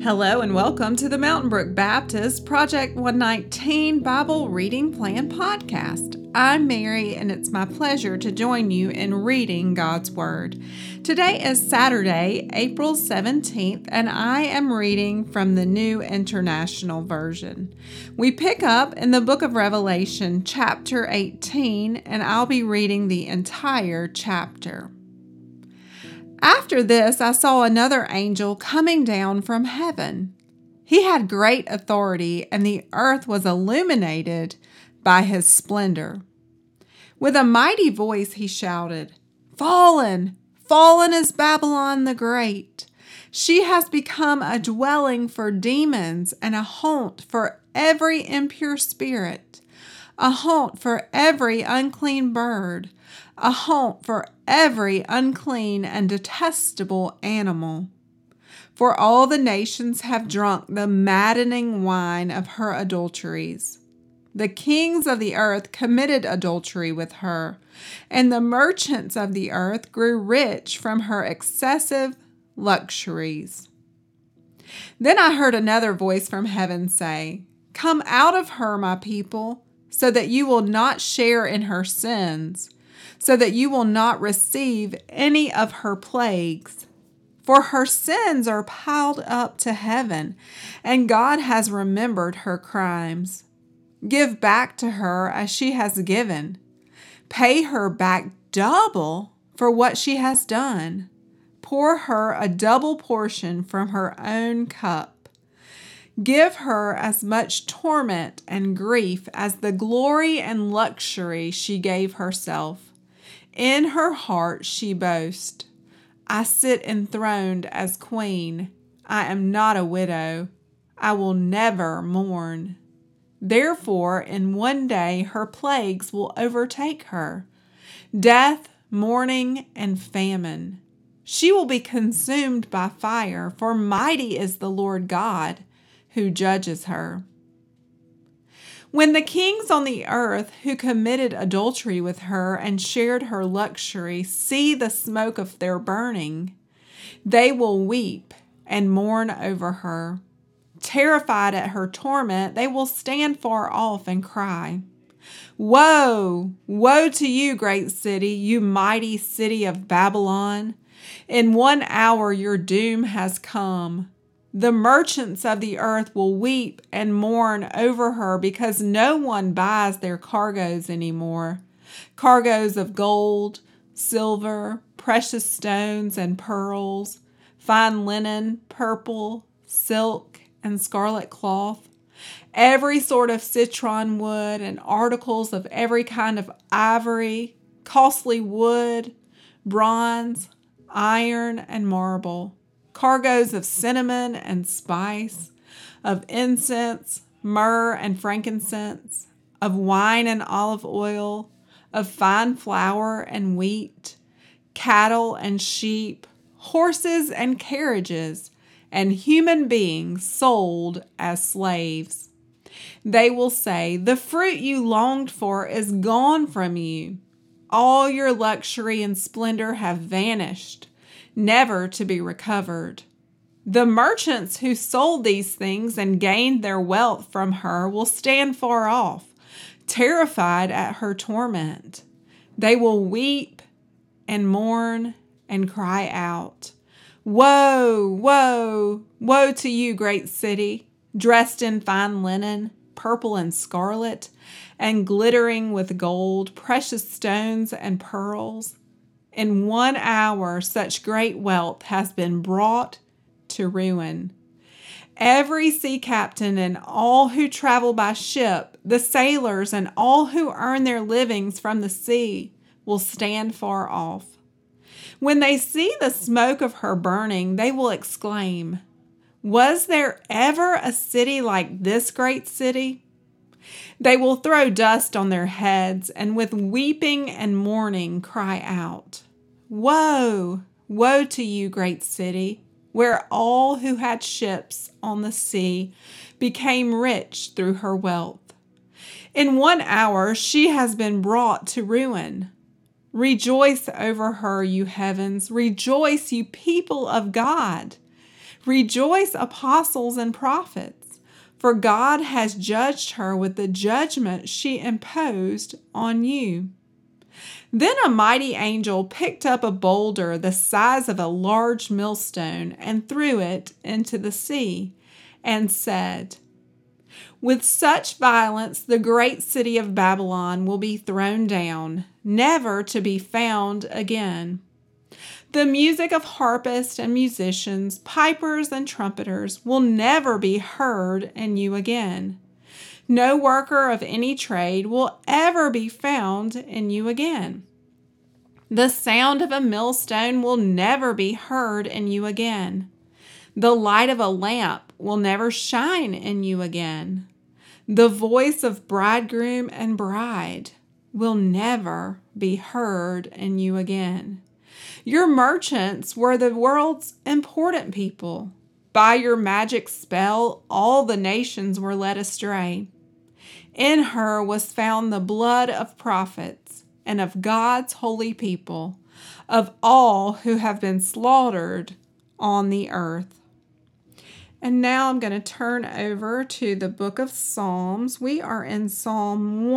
Hello and welcome to the Mountain Brook Baptist Project 119 Bible Reading Plan Podcast. I'm Mary and it's my pleasure to join you in reading God's Word. Today is Saturday, April 17th, and I am reading from the New International Version. We pick up in the book of Revelation, chapter 18, and I'll be reading the entire chapter. After this, I saw another angel coming down from heaven. He had great authority, and the earth was illuminated by his splendor. With a mighty voice he shouted, "Fallen! Fallen is Babylon the Great! She has become a dwelling for demons and a haunt for every impure spirit, a haunt for every unclean bird, a haunt for every unclean and detestable animal. For all the nations have drunk the maddening wine of her adulteries. The kings of the earth committed adultery with her, and the merchants of the earth grew rich from her excessive luxuries." Then I heard another voice from heaven say, "Come out of her, my people, so that you will not share in her sins, so that you will not receive any of her plagues. For her sins are piled up to heaven, and God has remembered her crimes. Give back to her as she has given. Pay her back double for what she has done. Pour her a double portion from her own cup. Give her as much torment and grief as the glory and luxury she gave herself. In her heart she boasts, 'I sit enthroned as queen. I am not a widow. I will never mourn.' Therefore, in one day her plagues will overtake her, death, mourning, and famine. She will be consumed by fire, for mighty is the Lord God who judges her. When the kings on the earth who committed adultery with her and shared her luxury see the smoke of their burning, they will weep and mourn over her. Terrified at her torment, they will stand far off and cry, 'Woe! Woe to you, great city, you mighty city of Babylon! In 1 hour your doom has come. The merchants of the earth will weep and mourn over her because no one buys their cargoes anymore. Cargoes of gold, silver, precious stones and pearls, fine linen, purple, silk, and scarlet cloth, every sort of citron wood and articles of every kind of ivory, costly wood, bronze, iron, and marble. Cargoes of cinnamon and spice, of incense, myrrh and frankincense, of wine and olive oil, of fine flour and wheat, cattle and sheep, horses and carriages, and human beings sold as slaves. They will say, 'The fruit you longed for is gone from you. All your luxury and splendor have vanished, never to be recovered.' The merchants who sold these things and gained their wealth from her will stand far off, terrified at her torment. They will weep and mourn and cry out, 'Woe, woe, woe to you, great city, dressed in fine linen, purple and scarlet, and glittering with gold, precious stones and pearls. In 1 hour, such great wealth has been brought to ruin. Every sea captain and all who travel by ship, the sailors and all who earn their livings from the sea, will stand far off. When they see the smoke of her burning, they will exclaim, 'Was there ever a city like this great city?' They will throw dust on their heads and with weeping and mourning cry out, 'Woe, woe to you, great city, where all who had ships on the sea became rich through her wealth. In 1 hour she has been brought to ruin. Rejoice over her, you heavens. Rejoice, you people of God. Rejoice, apostles and prophets, for God has judged her with the judgment she imposed on you." Then a mighty angel picked up a boulder the size of a large millstone and threw it into the sea, and said, "With such violence the great city of Babylon will be thrown down, never to be found again. The music of harpists and musicians, pipers and trumpeters will never be heard in you again. No worker of any trade will ever be found in you again. The sound of a millstone will never be heard in you again. The light of a lamp will never shine in you again. The voice of bridegroom and bride will never be heard in you again. Your merchants were the world's important people. By your magic spell, all the nations were led astray. In her was found the blood of prophets and of God's holy people, of all who have been slaughtered on the earth." And now I'm going to turn over to the book of Psalms. We are in Psalm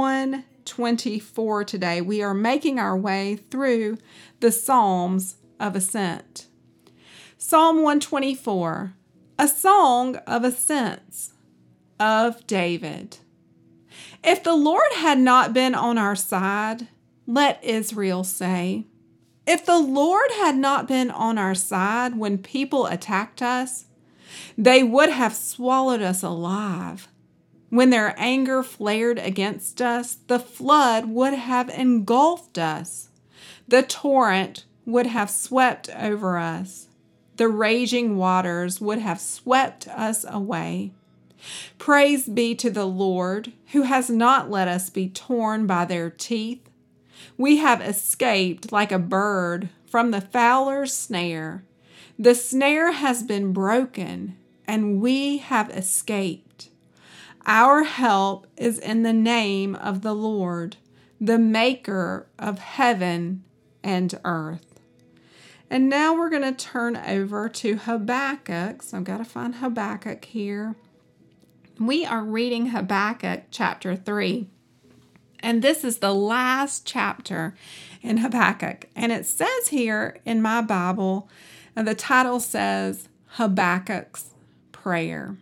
124 today. We are making our way through the Psalms of Ascent. Psalm 124, a song of ascents of David. If the Lord had not been on our side, let Israel say. If the Lord had not been on our side when people attacked us, they would have swallowed us alive. When their anger flared against us, the flood would have engulfed us. The torrent would have swept over us. The raging waters would have swept us away. Praise be to the Lord, who has not let us be torn by their teeth. We have escaped like a bird from the fowler's snare. The snare has been broken, and we have escaped. Our help is in the name of the Lord, the maker of heaven and earth. And now we're going to turn over to Habakkuk. So I've got to find Habakkuk here. We are reading Habakkuk chapter 3. And this is the last chapter in Habakkuk. And it says here in my Bible, and the title says Habakkuk's Prayer.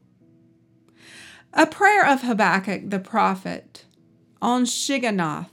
A prayer of Habakkuk the prophet on Shigionoth.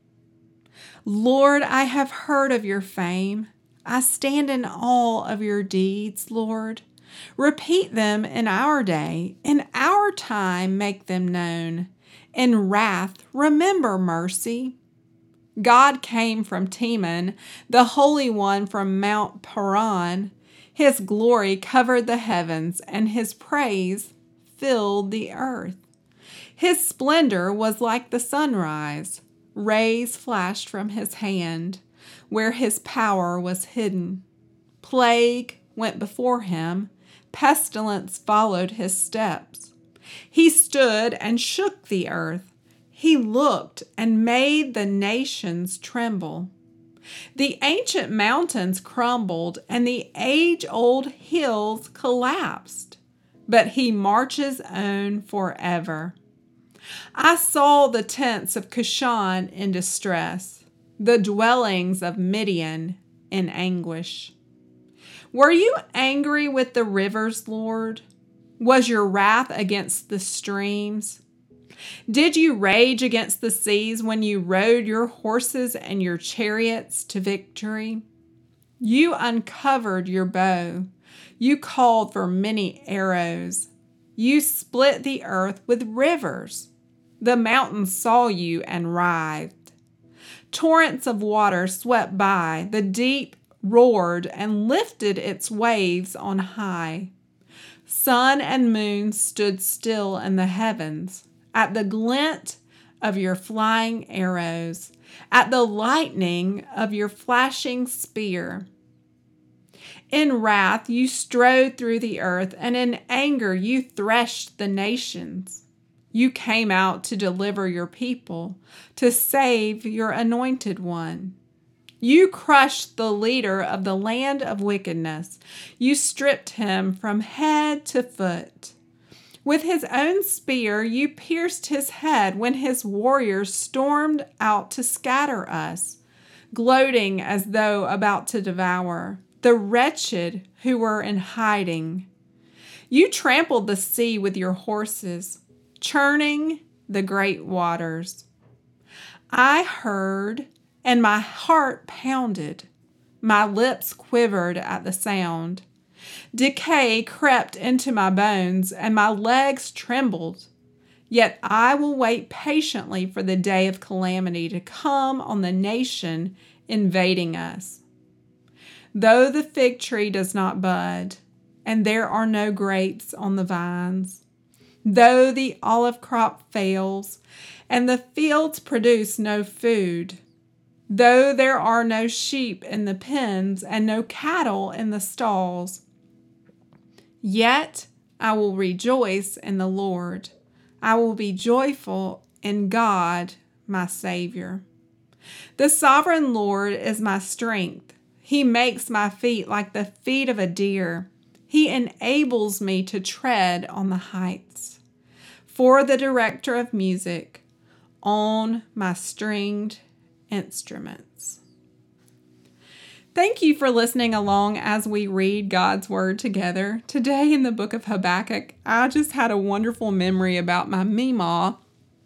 Lord, I have heard of your fame. I stand in awe of your deeds, Lord. Repeat them in our day. In our time, make them known. In wrath, remember mercy. God came from Teman, the Holy One from Mount Paran. His glory covered the heavens, and his praise filled the earth. His splendor was like the sunrise. Rays flashed from his hand, where his power was hidden. Plague went before him. Pestilence followed his steps. He stood and shook the earth. He looked and made the nations tremble. The ancient mountains crumbled and the age-old hills collapsed. But he marches on forever. I saw the tents of Cushan in distress, the dwellings of Midian in anguish. Were you angry with the rivers, Lord? Was your wrath against the streams? Did you rage against the seas when you rode your horses and your chariots to victory? You uncovered your bow. You called for many arrows. You split the earth with rivers. The mountains saw you and writhed. Torrents of water swept by. The deep roared and lifted its waves on high. Sun and moon stood still in the heavens at the glint of your flying arrows, at the lightning of your flashing spear. In wrath you strode through the earth, and in anger you threshed the nations. You came out to deliver your people, to save your anointed one. You crushed the leader of the land of wickedness. You stripped him from head to foot. With his own spear, you pierced his head when his warriors stormed out to scatter us, gloating as though about to devour the wretched who were in hiding. You trampled the sea with your horses, churning the great waters. I heard, and my heart pounded. My lips quivered at the sound. Decay crept into my bones, and my legs trembled. Yet I will wait patiently for the day of calamity to come on the nation invading us. Though the fig tree does not bud, and there are no grapes on the vines, though the olive crop fails, and the fields produce no food, though there are no sheep in the pens and no cattle in the stalls, yet I will rejoice in the Lord. I will be joyful in God, my Savior. The sovereign Lord is my strength. He makes my feet like the feet of a deer. He enables me to tread on the heights. For the director of music, on my stringed instruments. Thank you for listening along as we read God's Word together. Today in the book of Habakkuk, I just had a wonderful memory about my Meemaw.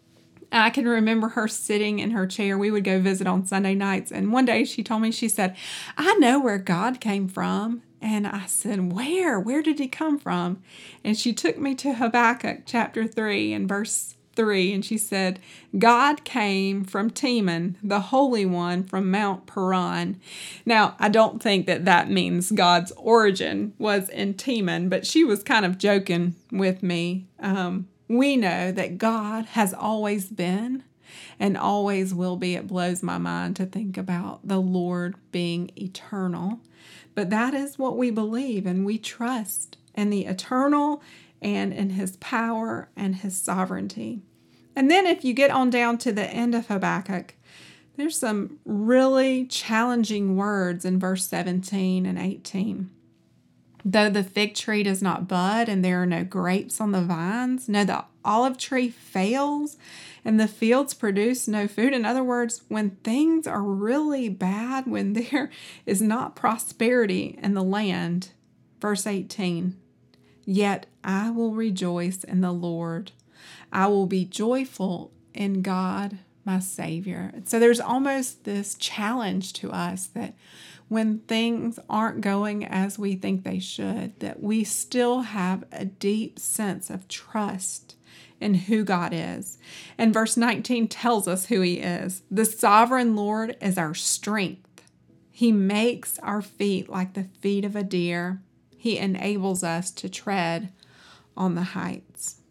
I can remember her sitting in her chair. We would go visit on Sunday nights. And one day she told me, she said, I know where God came from. And I said, where? Where did he come from? And she took me to Habakkuk chapter 3 and verse 3. And she said, God came from Teman, the Holy One from Mount Paran. Now, I don't think that means God's origin was in Teman, but she was kind of joking with me. We know that God has always been and always will be. It blows my mind to think about the Lord being eternal. But that is what we believe, and we trust in the eternal and in his power and his sovereignty. And then if you get on down to the end of Habakkuk, there's some really challenging words in verse 17 and 18. Though the fig tree does not bud and there are no grapes on the vines, no, the olive tree fails and the fields produce no food. In other words, when things are really bad, when there is not prosperity in the land, verse 18, yet I will rejoice in the Lord. I will be joyful in God, my Savior. So there's almost this challenge to us that when things aren't going as we think they should, that we still have a deep sense of trust in who God is. And verse 19 tells us who he is. The sovereign Lord is our strength. He makes our feet like the feet of a deer. He enables us to tread on the heights.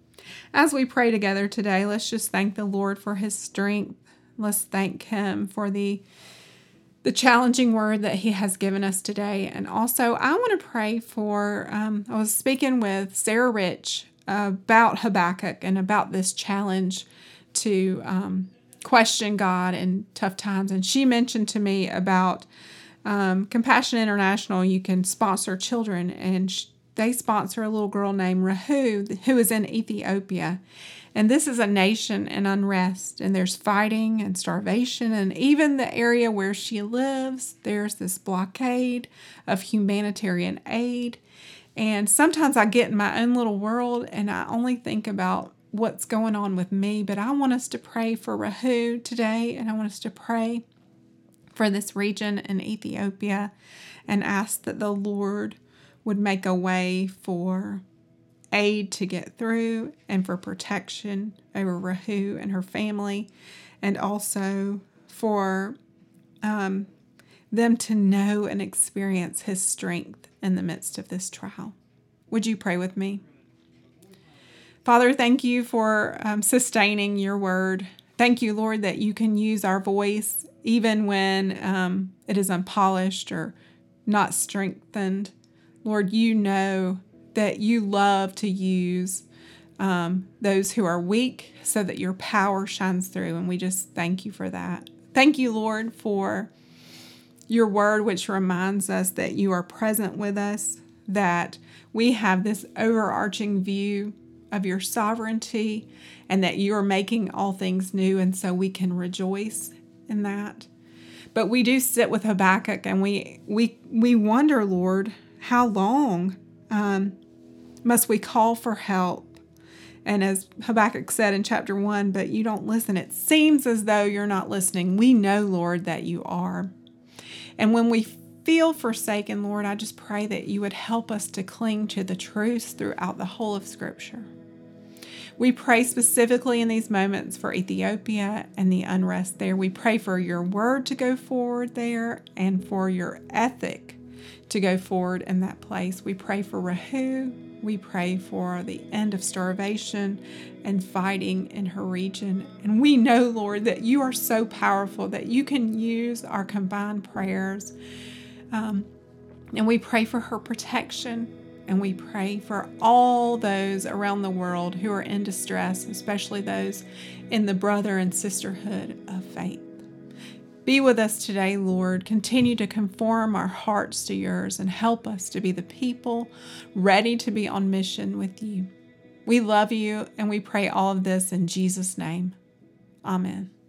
As we pray together today, let's just thank the Lord for his strength. Let's thank him for the challenging word that he has given us today. And also, I want to pray for, I was speaking with Sarah Rich about Habakkuk and about this challenge to question God in tough times. And she mentioned to me about Compassion International. You can sponsor children, and they sponsor a little girl named Rahu, who is in Ethiopia. And this is a nation in unrest, and there's fighting and starvation, and even the area where she lives, there's this blockade of humanitarian aid. And sometimes I get in my own little world, and I only think about what's going on with me, but I want us to pray for Rahu today, and I want us to pray for this region in Ethiopia and ask that the Lord would make a way for aid to get through and for protection over Rahu and her family, and also for them to know and experience his strength in the midst of this trial. Would you pray with me? Father, thank you for sustaining your word. Thank you, Lord, that you can use our voice even when it is unpolished or not strengthened. Lord, you know that you love to use those who are weak so that your power shines through. And we just thank you for that. Thank you, Lord, for Your word, which reminds us that you are present with us, that we have this overarching view of your sovereignty and that you are making all things new, and so we can rejoice in that. But we do sit with Habakkuk and we wonder, Lord, how long must we call for help? And as Habakkuk said in chapter 1, but you don't listen. It seems as though you're not listening. We know, Lord, that you are. And when we feel forsaken, Lord, I just pray that you would help us to cling to the truths throughout the whole of Scripture. We pray specifically in these moments for Ethiopia and the unrest there. We pray for your word to go forward there and for your ethic to go forward in that place. We pray for Rahu. We pray for the end of starvation and fighting in her region. And we know, Lord, that you are so powerful that you can use our combined prayers. And we pray for her protection. And we pray for all those around the world who are in distress, especially those in the brother and sisterhood of faith. Be with us today, Lord. Continue to conform our hearts to yours and help us to be the people ready to be on mission with you. We love you and we pray all of this in Jesus' name. Amen.